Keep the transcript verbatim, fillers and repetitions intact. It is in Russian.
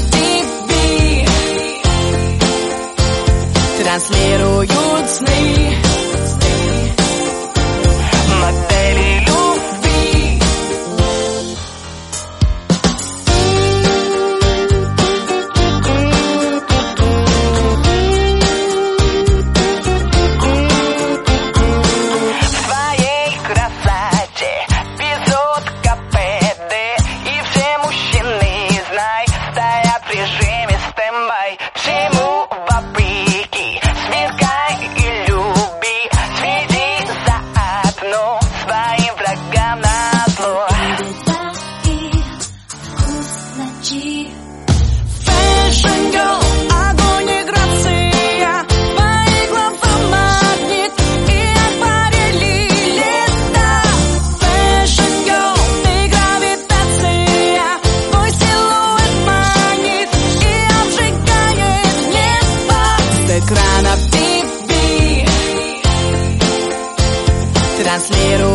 ти ви транслируют сны, модели любви. В своей красоте везут капеты, и все мужчины, знай, стоят в режиме стендбай. Всему вопреки, сверкай и люби, следи заодно своим врагам назло. Fashion girl, огонь и грация, твои глаза магнит и акварели лета. Fashion girl, ты гравитация, твой силуэт манит и обжигает небо. С экранов ти ви транслирует